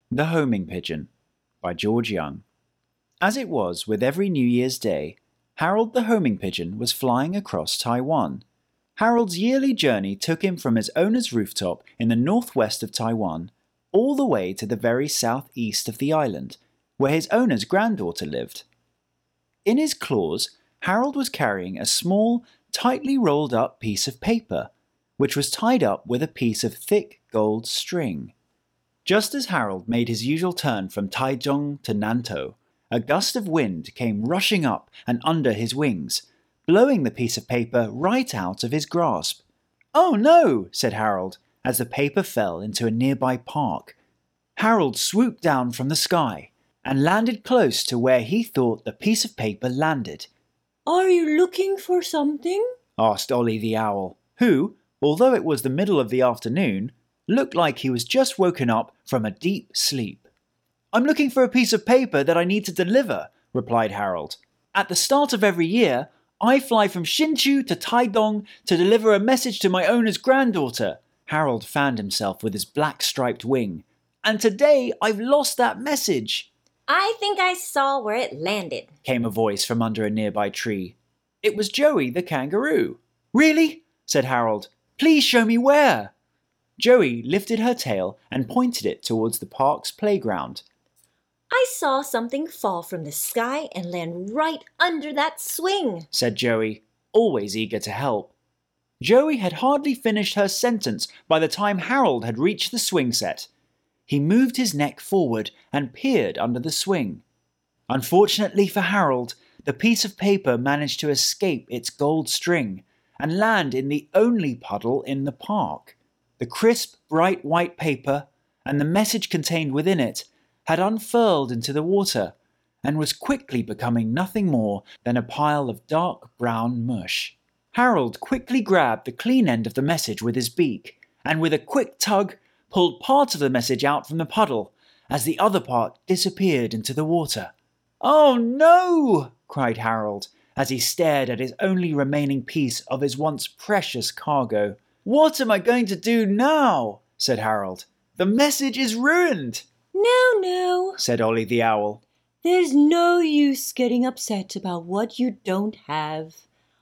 The Homing Pigeon by George Young. As it was with every New Year's Day, Harold the Homing Pigeon was flying across Taiwan. Harold's yearly journey took him from his owner's rooftop in the northwest of Taiwan all the way to the very southeast of the island, where his owner's granddaughter lived. In his claws, Harold was carrying a small, tightly rolled up piece of paper, which was tied up with a piece of thick gold string. Just as Harold made his usual turn from Taichung to Nantou, a gust of wind came rushing up and under his wings, blowing the piece of paper right out of his grasp. "Oh no!" said Harold, as the paper fell into a nearby park. Harold swooped down from the sky and landed close to where he thought the piece of paper landed. "Are you looking for something?" asked Ollie the owl, who, although it was the middle of the afternoon, looked like he was just woken up from a deep sleep. "I'm looking for a piece of paper that I need to deliver," replied Harold. "At the start of every year, I fly from Hsinchu to Taidong to deliver a message to my owner's granddaughter." Harold fanned himself with his black-striped wing. "And today I've lost that message." "I think I saw where it landed," came a voice from under a nearby tree. It was Joey the kangaroo. "Really?" said Harold. "Please show me where." Joey lifted her tail and pointed it towards the park's playground. "I saw something fall from the sky and land right under that swing," said Joey, always eager to help. Joey had hardly finished her sentence by the time Harold had reached the swing set. He moved his neck forward and peered under the swing. Unfortunately for Harold, the piece of paper managed to escape its gold string and land in the only puddle in the park. The crisp, bright white paper and the message contained within it had unfurled into the water and was quickly becoming nothing more than a pile of dark brown mush. Harold quickly grabbed the clean end of the message with his beak and with a quick tug pulled part of the message out from the puddle as the other part disappeared into the water. "Oh no!" cried Harold as he stared at his only remaining piece of his once precious cargo. "What am I going to do now?" said Harold. "The message is ruined." No, said Ollie the owl. "There's no use getting upset about what you don't have.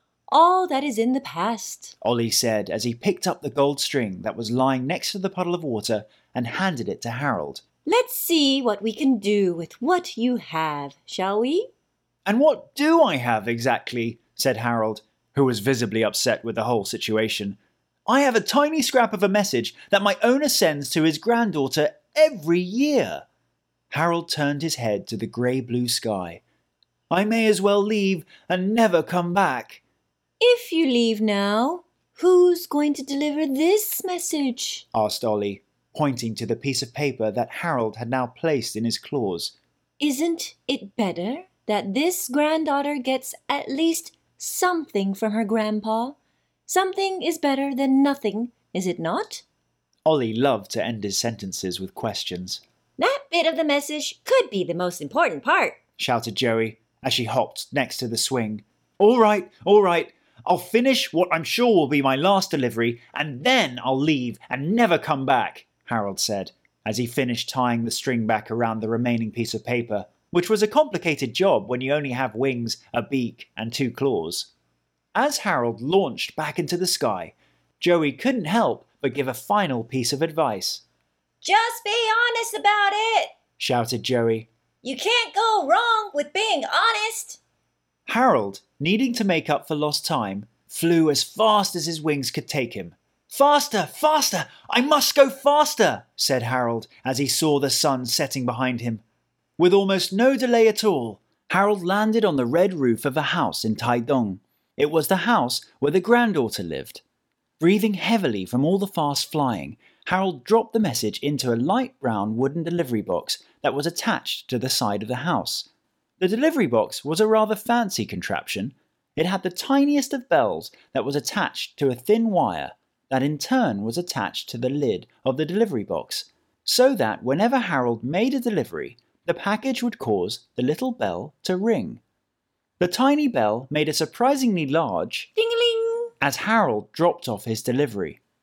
All that is in the past," Ollie said as he picked up the gold string that was lying next to the puddle of water and handed it to Harold. "Let's see what we can do with what you have, shall we?" "And what do I have exactly?" said Harold, who was visibly upset with the whole situation. "I have a tiny scrap of a message that my owner sends to his granddaughter every year." Harold turned his head to the grey-blue sky. "I may as well leave and never come back." "If you leave now, who's going to deliver this message?" asked Ollie, pointing to the piece of paper that Harold had now placed in his claws. "Isn't it better that this granddaughter gets at least something from her grandpa? Something is better than nothing, is it not?" Ollie loved to end his sentences with questions. "That bit of the message could be the most important part," shouted Joey as she hopped next to the swing. All right. I'll finish what I'm sure will be my last delivery, and then I'll leave and never come back," Harold said, as he finished tying the string back around the remaining piece of paper, which was a complicated job when you only have wings, a beak, and 2 claws. As Harold launched back into the sky, Joey couldn't help but give a final piece of advice. "Just be honest about it," shouted Joey. "You can't go wrong with being honest." Harold, needing to make up for lost time, flew as fast as his wings could take him. "Faster! I must go faster!" said Harold as he saw the sun setting behind him. With almost no delay at all, Harold landed on the red roof of a house in Taidong. It was the house where the granddaughter lived. Breathing heavily from all the fast flying, Harold dropped the message into a light brown wooden delivery box that was attached to the side of the house. The delivery box was a rather fancy contraption. It had the tiniest of bells that was attached to a thin wire that in turn was attached to the lid of the delivery box, so that whenever Harold made a delivery, the package would cause the little bell to ring. The tiny bell made a surprisingly large ding-a-ling as Harold dropped off his delivery.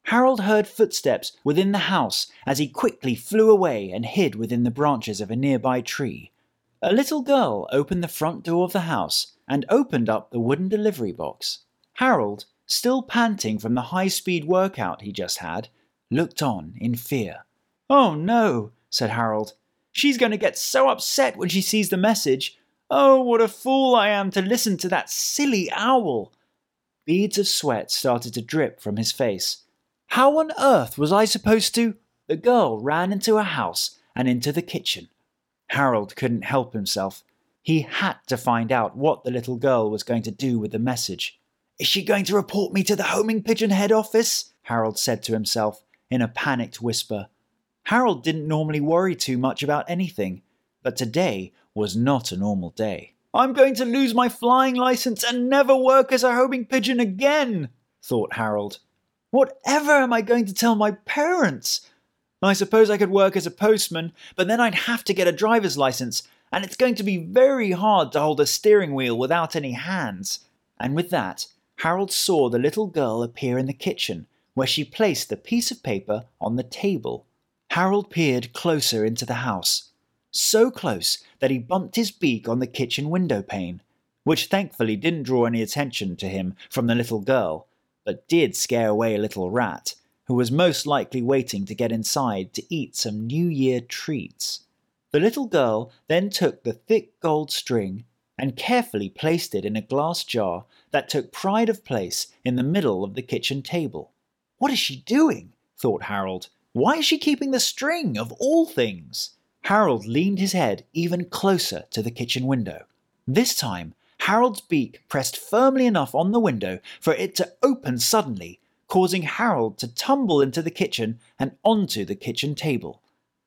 Harold heard footsteps within the house as he quickly flew away and hid within the branches of a nearby tree. A little girl opened the front door of the house and opened up the wooden delivery box. Harold, still panting from the high-speed workout he just had, looked on in fear. "Oh no," said Harold. "She's going to get so upset when she sees the message. Oh, what a fool I am to listen to that silly owl." Beads of sweat started to drip from his face. How on earth was I supposed to? The girl ran into a house and into the kitchen. Harold couldn't help himself. He had to find out what the little girl was going to do with the message. "Is she going to report me to the homing pigeon head office?" Harold said to himself in a panicked whisper. Harold didn't normally worry too much about anything, but today was not a normal day. "I'm going to lose my flying license and never work as a homing pigeon again," thought Harold. "Whatever am I going to tell my parents? I suppose I could work as a postman, but then I'd have to get a driver's license, and it's going to be very hard to hold a steering wheel without any hands." And with that, Harold saw the little girl appear in the kitchen, where she placed the piece of paper on the table. Harold peered closer into the house, so close that he bumped his beak on the kitchen window pane, which thankfully didn't draw any attention to him from the little girl, but did scare away a little rat, who was most likely waiting to get inside to eat some New Year treats. The little girl then took the thick gold string and carefully placed it in a glass jar that took pride of place in the middle of the kitchen table. "What is she doing?" thought Harold. "Why is she keeping the string, of all things?" Harold leaned his head even closer to the kitchen window. This time, Harold's beak pressed firmly enough on the window for it to open suddenly, causing Harold to tumble into the kitchen and onto the kitchen table.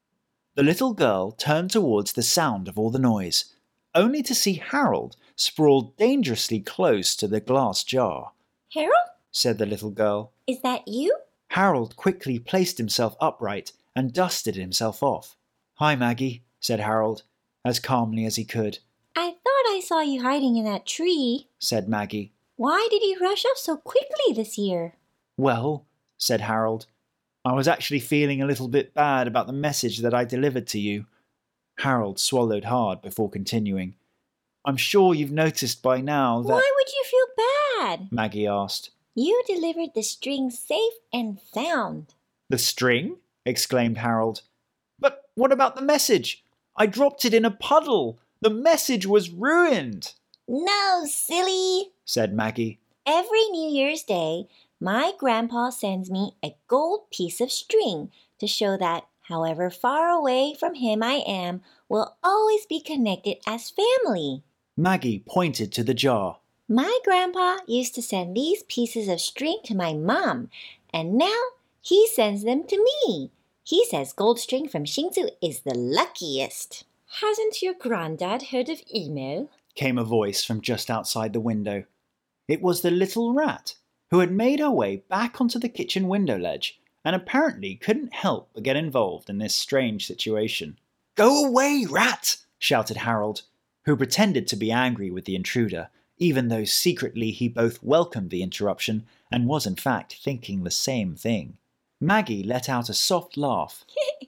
The little girl turned towards the sound of all the noise, only to see Harold sprawled dangerously close to the glass jar. "Harold?" said the little girl. "Is that you?" Harold quickly placed himself upright and dusted himself off. "Hi, Maggie," said Harold, as calmly as he could. "I thought I saw you hiding in that tree," said Maggie. "Why did you rush off so quickly this year?" "Well," said Harold, "I was actually feeling a little bit bad about the message that I delivered to you." Harold swallowed hard before continuing. "I'm sure you've noticed by now that—" "Why would you feel bad?" Maggie asked. "You delivered the string safe and sound." "The string?" exclaimed Harold. "But what about the message? I dropped it in a puddle. The message was ruined." "No, silly," said Maggie. "Every New Year's Day, my grandpa sends me a gold piece of string to show that, however far away from him I am, we'll always be connected as family." Maggie pointed to the jar. "My grandpa used to send these pieces of string to my mom, and now he sends them to me. He says gold string from Xingzhou is the luckiest." "Hasn't your granddad heard of email?" came a voice from just outside the window. It was the little rat, who had made her way back onto the kitchen window ledge and apparently couldn't help but get involved in this strange situation. "Go away, rat!" shouted Harold, who pretended to be angry with the intruder, even though secretly he both welcomed the interruption and was in fact thinking the same thing. Maggie let out a soft laugh.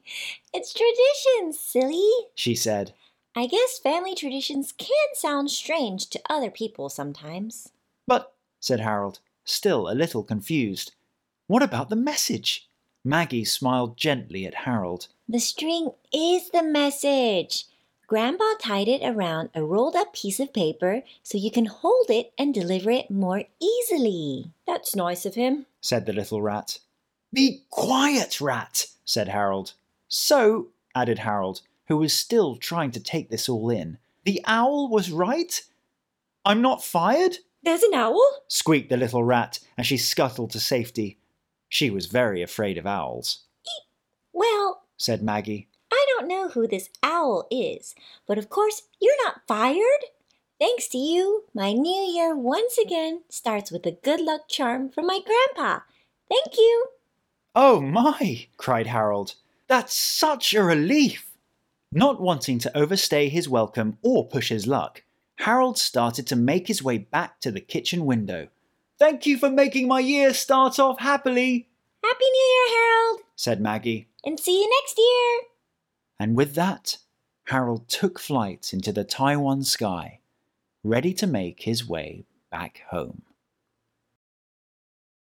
"It's tradition, silly," she said. "I guess family traditions can sound strange to other people sometimes." "But," said Harold, still a little confused, "what about the message?" Maggie smiled gently at Harold. "The string is the message. Grandpa tied it around a rolled-up piece of paper so you can hold it and deliver it more easily." "That's nice of him," said the little rat. "Be quiet, rat," said Harold. "So," added Harold, who was still trying to take this all in, "the owl was right? I'm not fired?" "There's an owl?" squeaked the little rat as she scuttled to safety. She was very afraid of owls. "Well," said Maggie. "I don't know who this owl is, but of course you're not fired. Thanks to you, my new year once again starts with a good luck charm from my grandpa. Thank you." "Oh my!" cried Harold. "That's such a relief!" Not wanting to overstay his welcome or push his luck, Harold started to make his way back to the kitchen window. "Thank you for making my year start off happily," Happy New Year, Harold! said Maggie. And see you next year! And with that, Harold took flight into the Taiwan sky, ready to make his way back home.